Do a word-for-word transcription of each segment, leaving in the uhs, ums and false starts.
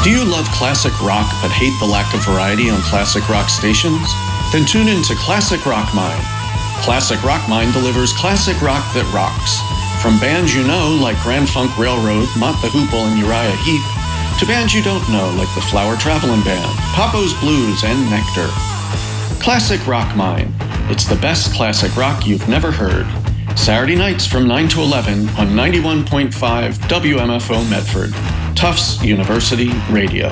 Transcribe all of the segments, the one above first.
Do you love classic rock but hate the lack of variety on classic rock stations? Then tune in to Classic Rock Mind. Classic Rock Mind delivers classic rock that rocks. From bands you know like Grand Funk Railroad, Mott the Hoople, and Uriah Heep, to bands you don't know like the Flower Traveling Band, Papo's Blues, and Nectar. Classic Rock Mind. It's the best classic rock you've never heard. Saturday nights from nine to eleven on ninety-one point five W M F O Medford. Tufts University Radio.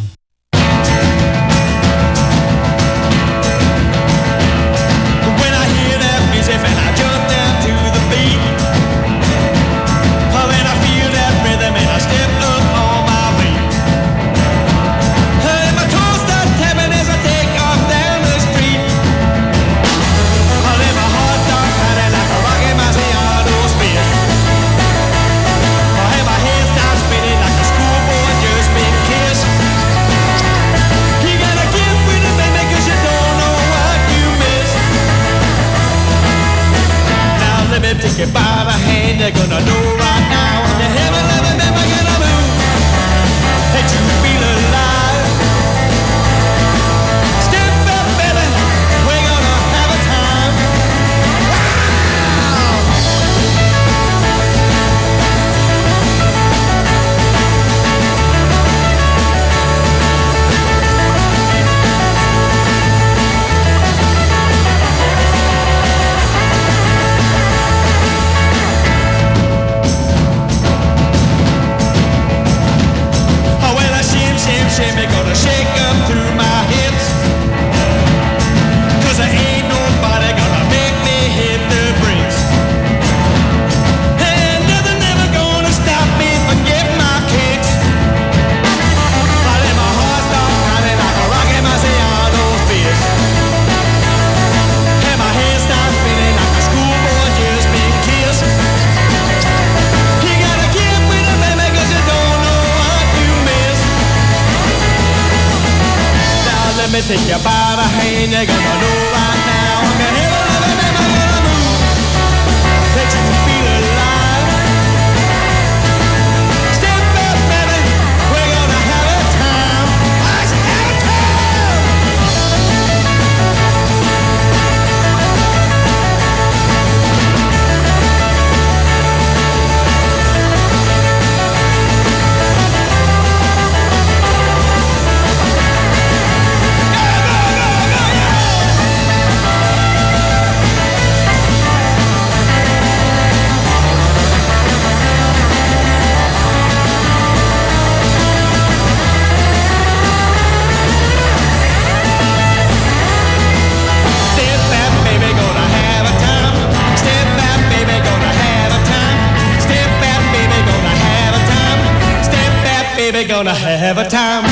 Take you by the hand, they're gonna know right now. You haven't never, never gonna move. That you feel alive. Step up, baby, we're gonna have a time. Shimmy gonna shake up through my hips, 'cause there ain't nobody gonna make me hit the brakes. And nothing ever gonna stop me from getting my kicks. I let my heart start pounding like a rocket Marciano's fist. And my head starts spinning like a schoolboy just been kissed. You gotta get with it, baby, 'cause you don't know what you miss. Let me take you by the hand, you're gonna know right now. I'm gonna never, never, never gonna move. That you feel alive. Step up, baby, we're gonna have a time. Let's have a time. Baby, gonna have a time.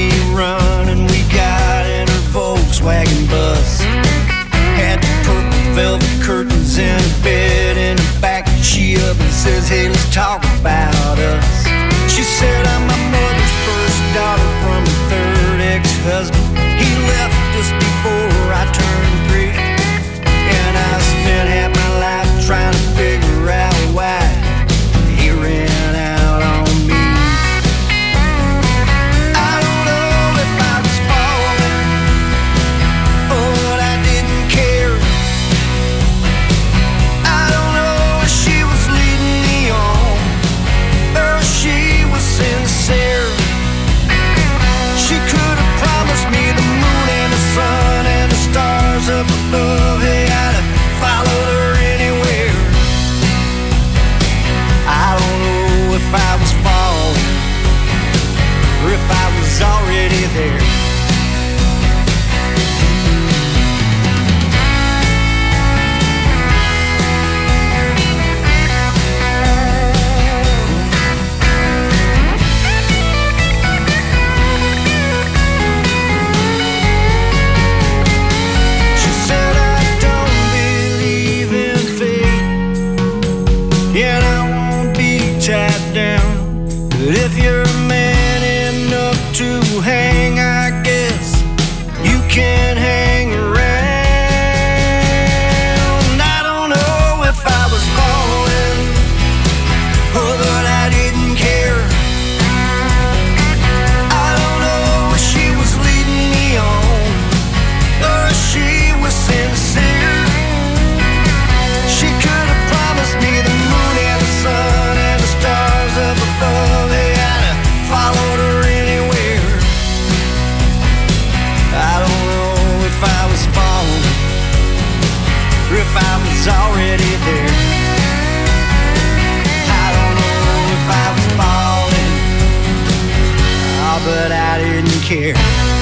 Volkswagen bus had the purple talk about us. She said I'm my mother's first daughter from a third ex-husband. He left us before I turned three, and I spent half my life trying to figure out why he ran out on me. I don't know if I was falling or what I didn't care. I don't know if she was leading me on or she was sincere. She could have promised me the moon and the sun and the stars up above. Hey, I'd have followed her anywhere. I don't know if I was falling or if I was already there. She said I don't believe in fate, and I won't be tied down. But if you're man enough to hang, I guess you can hang around. I don't know if I was falling or that I didn't care. I don't know if she was leading me on or if she was sincere. She could have promised me the moon and the sun and the stars up above. Hey, I'd have followed her anywhere. I don't know if I was falling or if I was already there. I don't know if I was falling, oh, but I didn't care.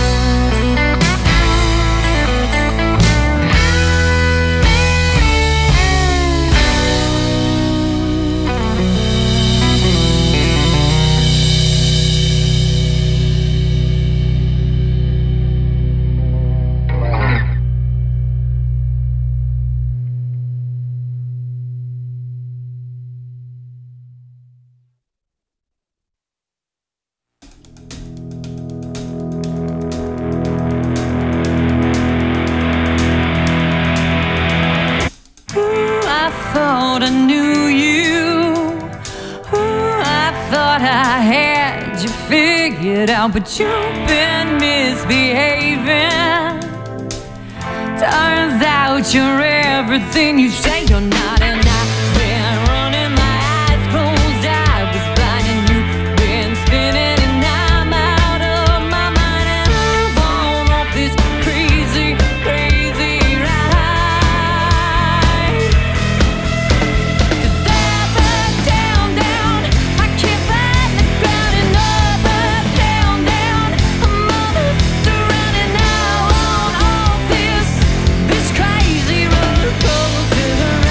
Ooh, I thought I knew you. Ooh, I thought I had you figured out, but you've been misbehaving. Turns out you're everything you say you're not, and I've been running my eyes closed. I was blind and you've been spinning, and I'm out of my mind, and I'm on off this crazy, crazy ride. 'Cause up, up, down, down, I can't find the ground, and up, up, down, down, I'm all surrounded now on off this, this crazy roller coaster ride.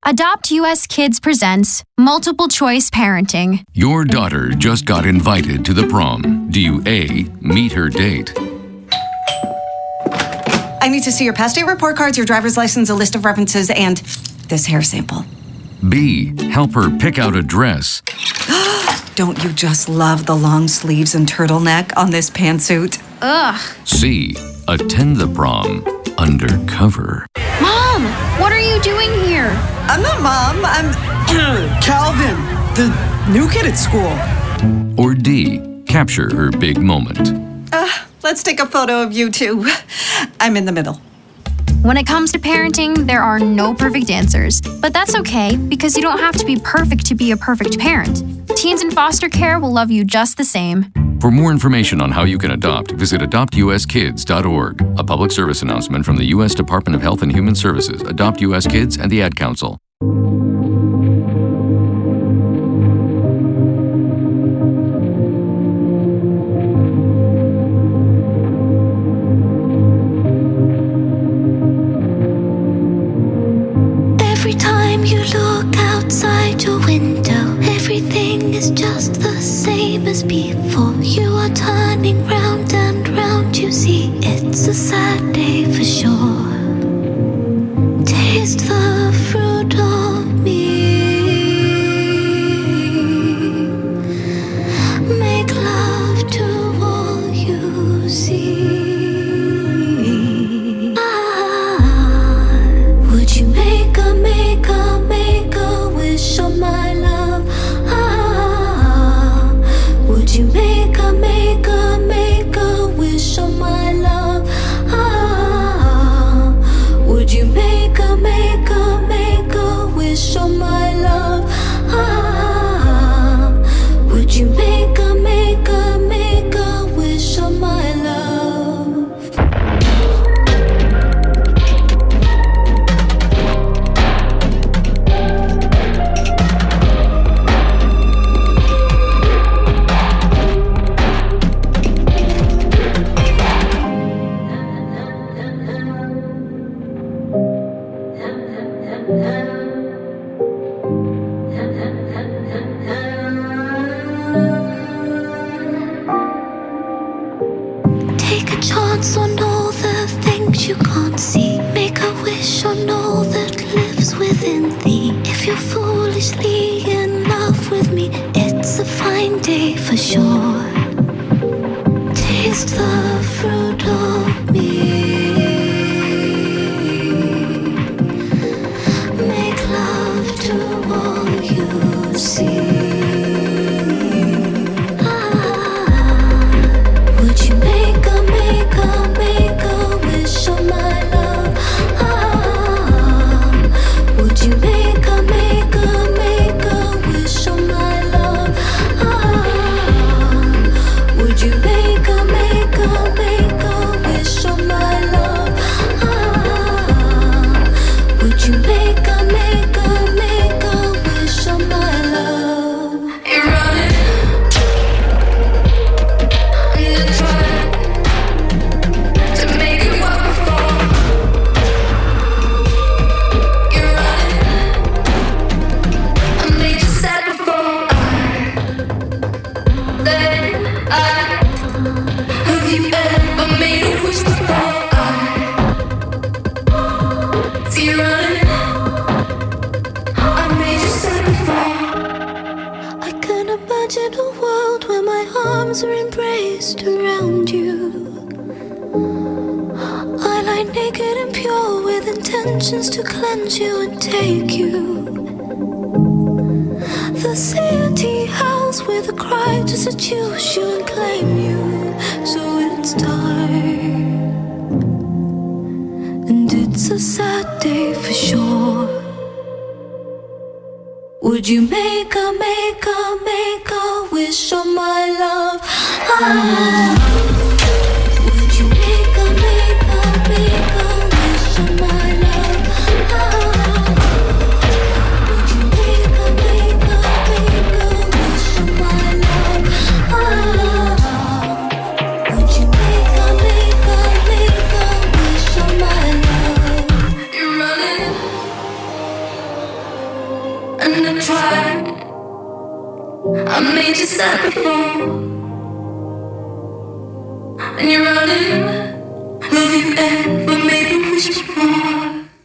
Adopt U S Kids presents Multiple Choice Parenting. Your daughter just got invited to the prom. Do you A, meet her date? I need to see your past date report cards, your driver's license, a list of references, and this hair sample. B, help her pick out a dress. Don't you just love the long sleeves and turtleneck on this pantsuit? Ugh. C, attend the prom undercover. Mom, what are you doing here? I'm not Mom, I'm Calvin, the new kid at school. Or D, capture her big moment. Uh, let's take a photo of you two. I'm in the middle. When it comes to parenting, there are no perfect answers. But that's okay, because you don't have to be perfect to be a perfect parent. Teens in foster care will love you just the same. For more information on how you can adopt, visit adopt u s kids dot org. A public service announcement from the U S Department of Health and Human Services, Adopt U S Kids, and the Ad Council. Every time you look outside your window, everything is just the same as before. You are turning round and round, you see it's a sad day for sure. Taste the fruit of me. Make love to all you see. Ah, would you make a, make a, make a wish on my love? Ah, would you make a, make a, make a wish on my love? Ah, would you make a, make a, make a wish on my love? Ah, would you make a, make a, make a wish on my love? Take a chance on all the things you can't see. Make a wish on all that lives within thee. If you're foolishly in love with me, it's a fine day for sure. Taste the fruit of me. Make love to all you see. Would you make a, make a, make a wish on my love? Ah, would you make a, make a, make a wish on my love? Ah, would you make a, make a, make a wish on my love? Ah, would you make a, make a, make a wish on my love? You're running. I can imagine a world where my arms are embraced around you. I lie naked and pure with intentions to cleanse you and take you. The city howls with a cry to seduce you and claim you. So it's time, and it's a sad day for sure. Would you make a, make a, make a wish on my love? Ah, would you make a, make a, make a wish on my love? Ah, would you make a, make a, make a wish on my love? Ah, would you make a, make a, make a wish on my love? You're running. I made you suffer for, and you're running. Love you ever made you wish before.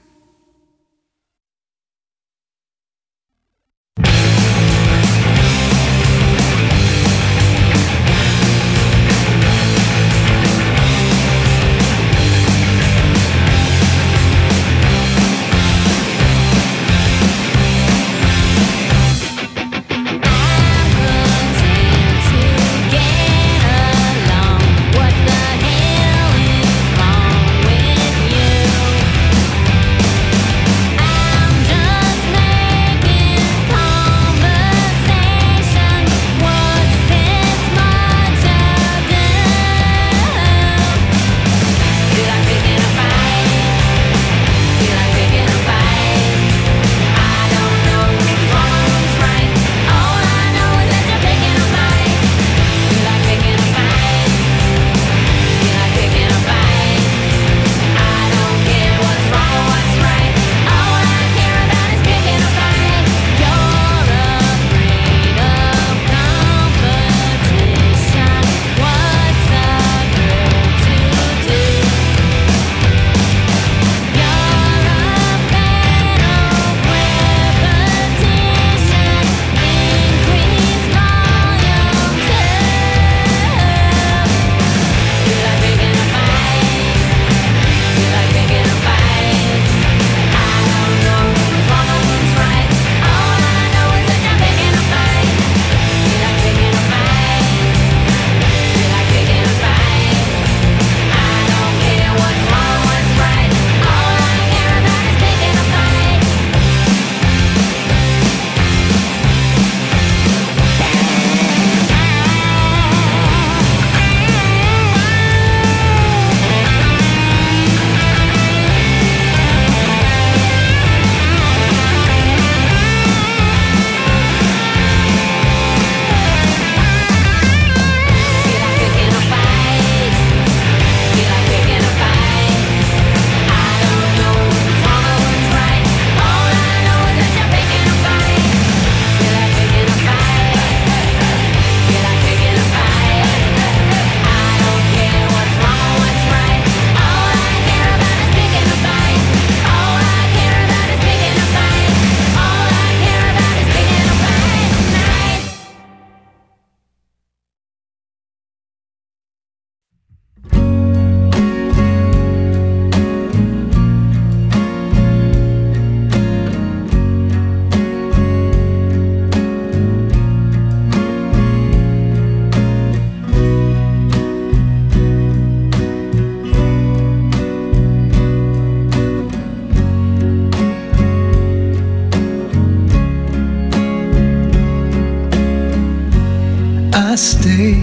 I stay,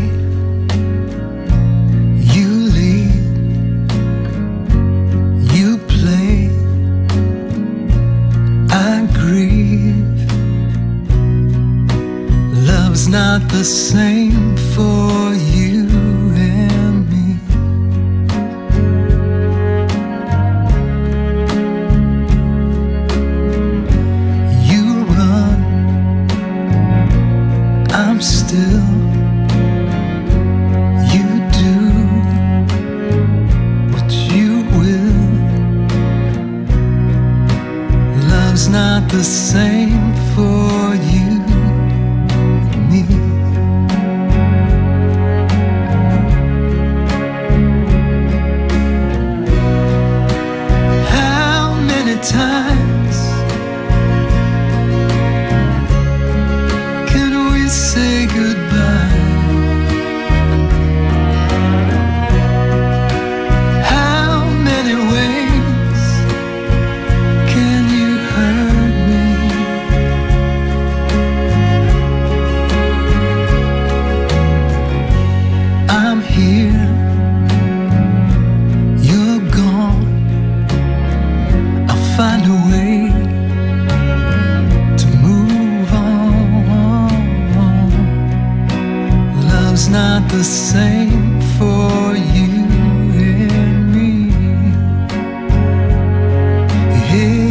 you lead, you play, I grieve. Love's not the same for you and me. You run, I'm still. Not the same for you and me. How many times can we say goodbye? How many ways can you hurt me? I'm here, you're gone. I'll find a way to move on. Love's not the same for you and me.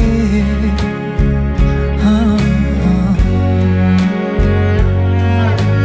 Yeah. Uh-huh.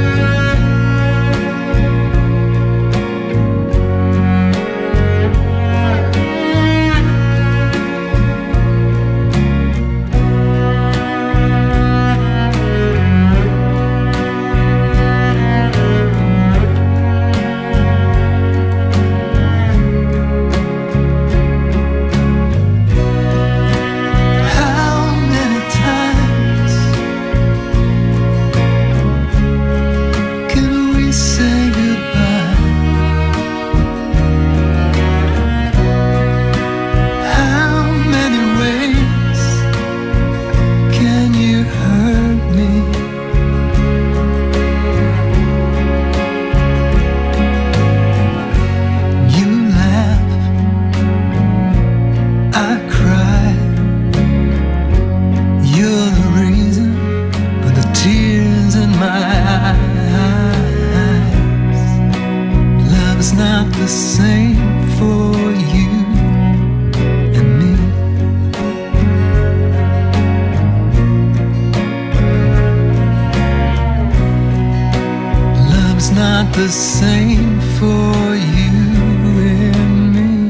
the same for you and me.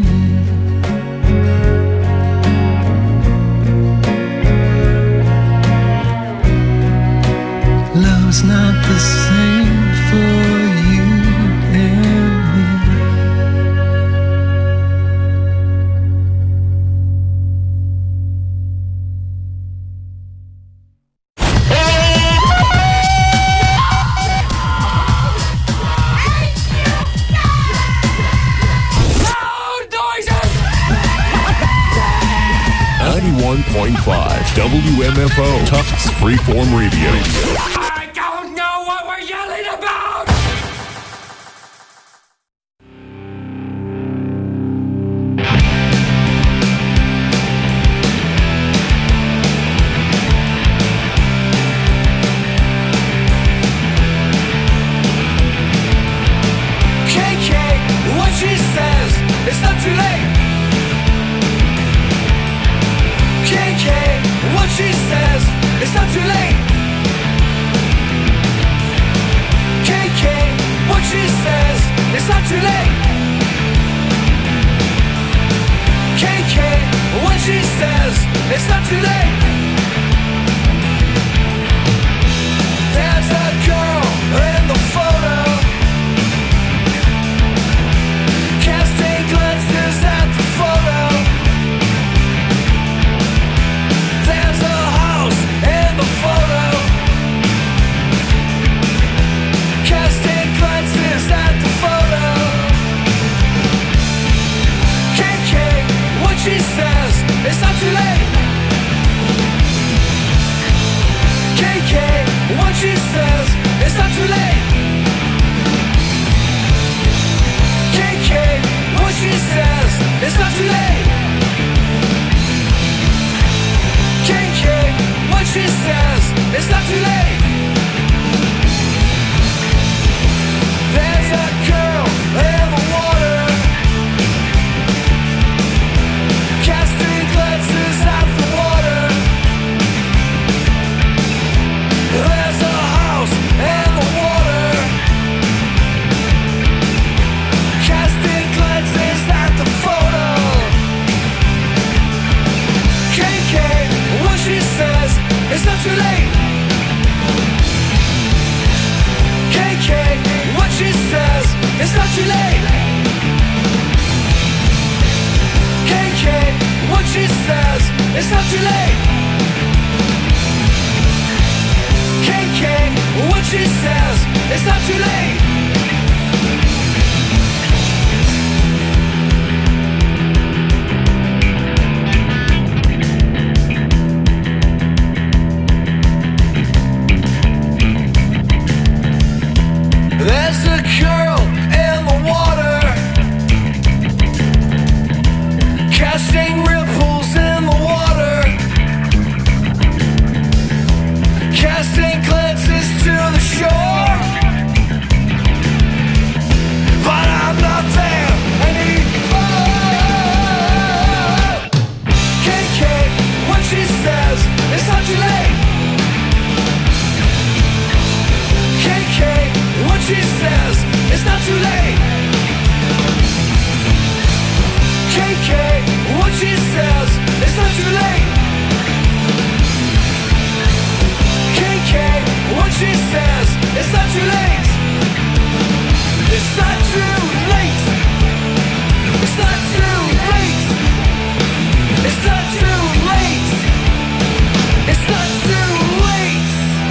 Love's not the same for you and me. ninety-one point five W M F O, Tufts Freeform Radio. I don't know what we're yelling about! K K, what she says, it's not too late. K K, what she says, it's not too late. K K, what she says, it's not too late. K K, what she says, it's not too late. There's a girl in the photo, casting glances at the photo. There's a house in the photo, casting glances at the photo. K K, what she says, it's not too late. K K, what she says, it's not too late. K K, what she says, it's not too late. K K, what she says, it's not too late. There's a girl in the water, casting glances at the water. There's a house in the water, casting glances at the photo. K K, what she says, it's not too late. K K, what she says, it's not too late. K K, what she says, it's not too late. K K, what she says, it's not too late. There's a girl in the water, casting ripples in the water, casting glances to the shore. But I'm not there anymore. K K, what she says, it's not too late. K K, what she says, it's not too late. K K, what she says, it's not too late. K K, what she says, it's not too late. It's not too late. It's not too late. It's not too late. It's not too late.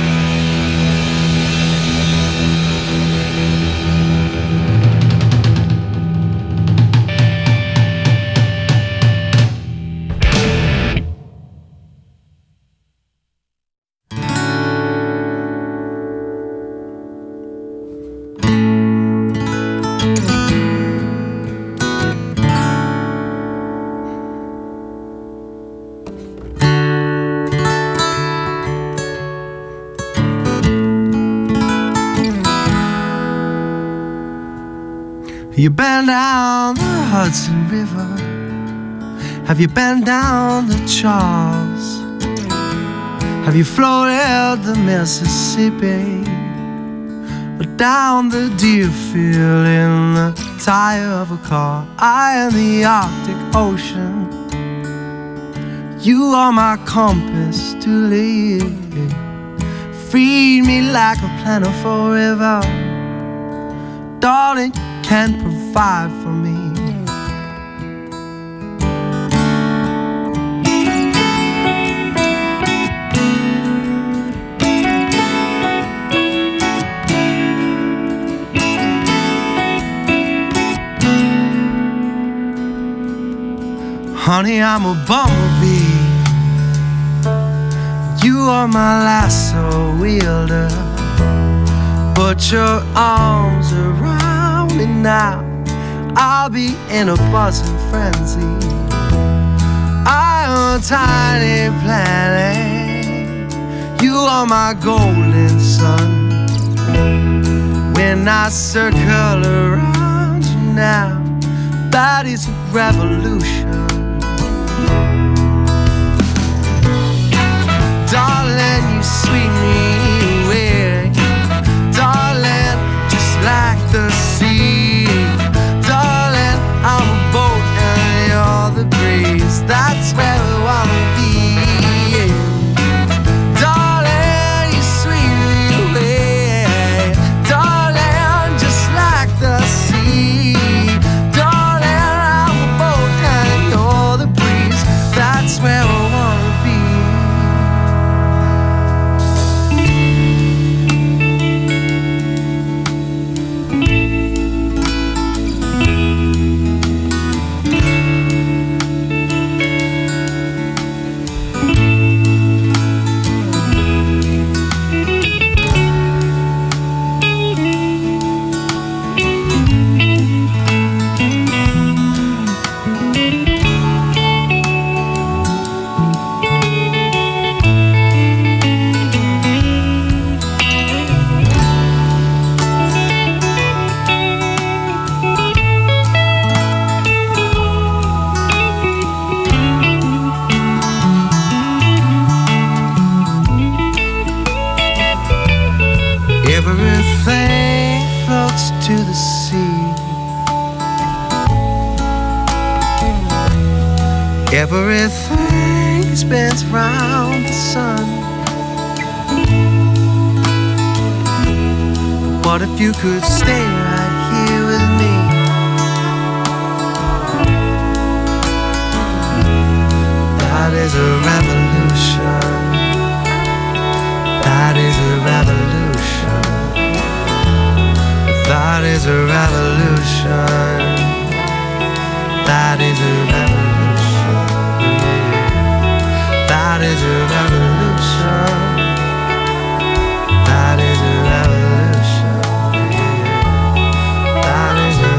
You been down the Hudson River? Have you been down the Charles? Have you floated the Mississippi? or down the Deerfield in the tire of a car. I am the Arctic Ocean. You are my compass to live. Feed me like a plentiful river. Darling, you can provide for me. Honey, I'm a bumblebee. You are my lasso wielder. Put your arms around me now. I'll be in a buzzing frenzy. I am a tiny planet. You are my golden sun. When I circle around you now, that is a revolution. Darling, you sweep me away. Darling, just like the sea. Darling, I'm a boat and you're the breeze. That's where we wanna be. Darling, you sweep me away. Darling, just like the sea. Darling, I'm a boat and you're the breeze. That's where we wanna be. Everything floats to the sea. Everything spins round the sun. What if you could stay right here with me? That is a revolution. That is a revolution. That is a revolution. That is a revolution. That is a revolution. That is a revolution. That is a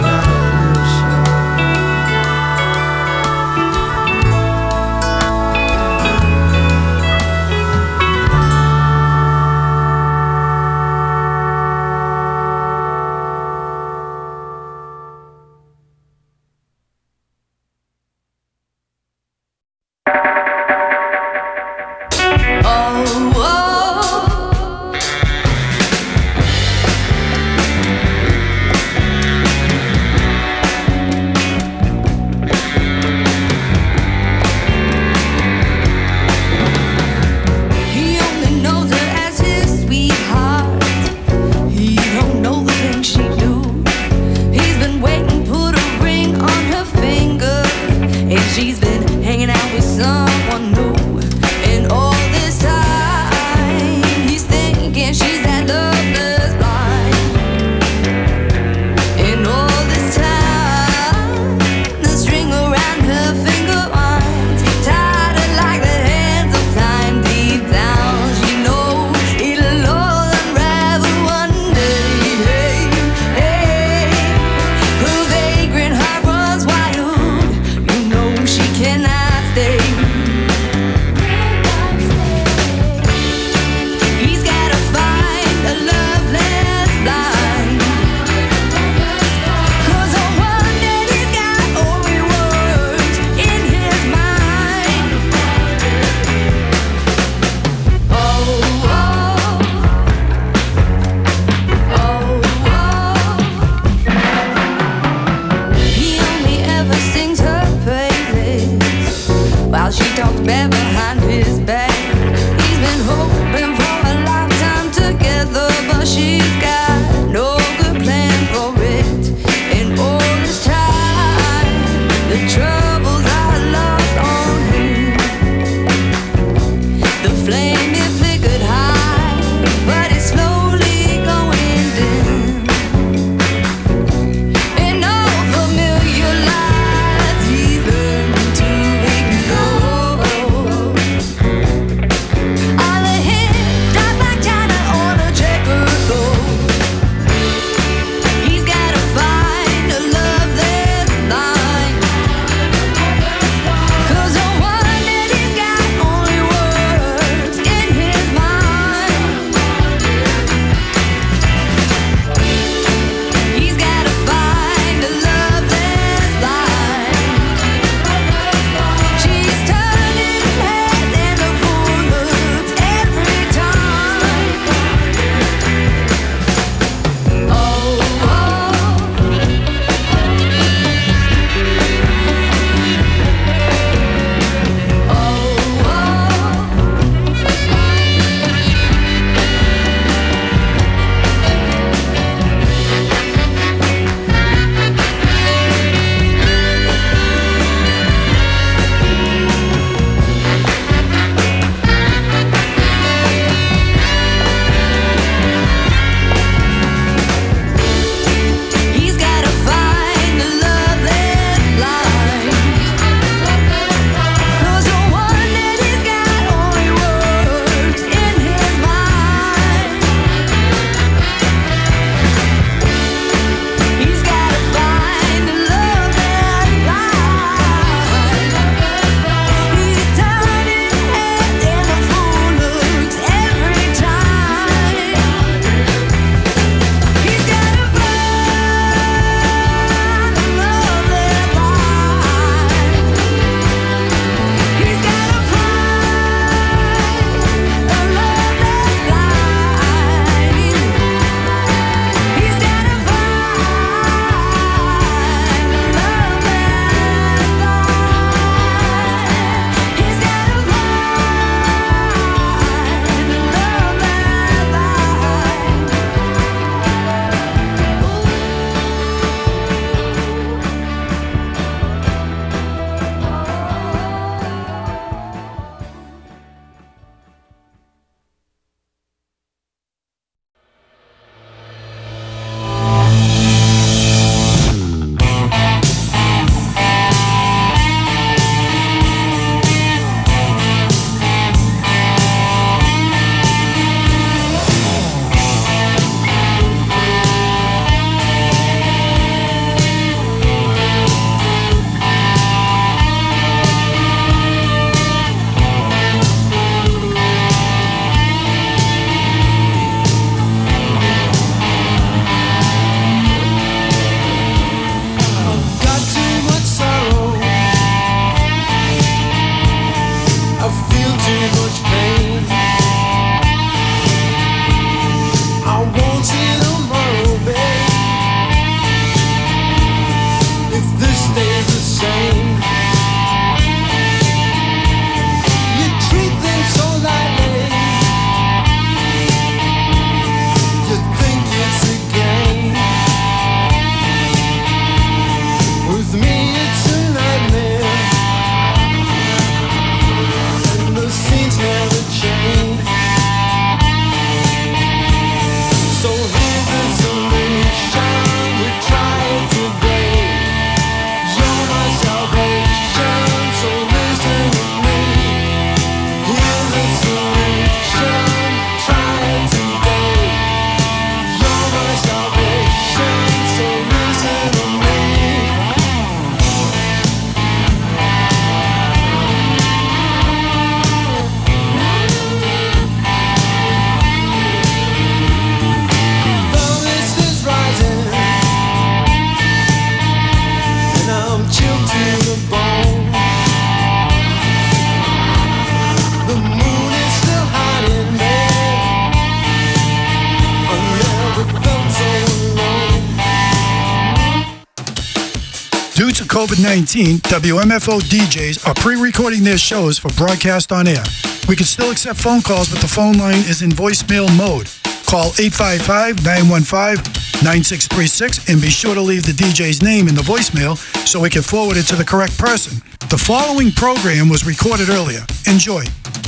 covid nineteen, W M F O D Js are pre-recording their shows for broadcast on air. We can still accept phone calls, but the phone line is in voicemail mode. Call eight five five, nine one five, nine six three six and be sure to leave the D J's name in the voicemail so we can forward it to the correct person. The following program was recorded earlier. Enjoy.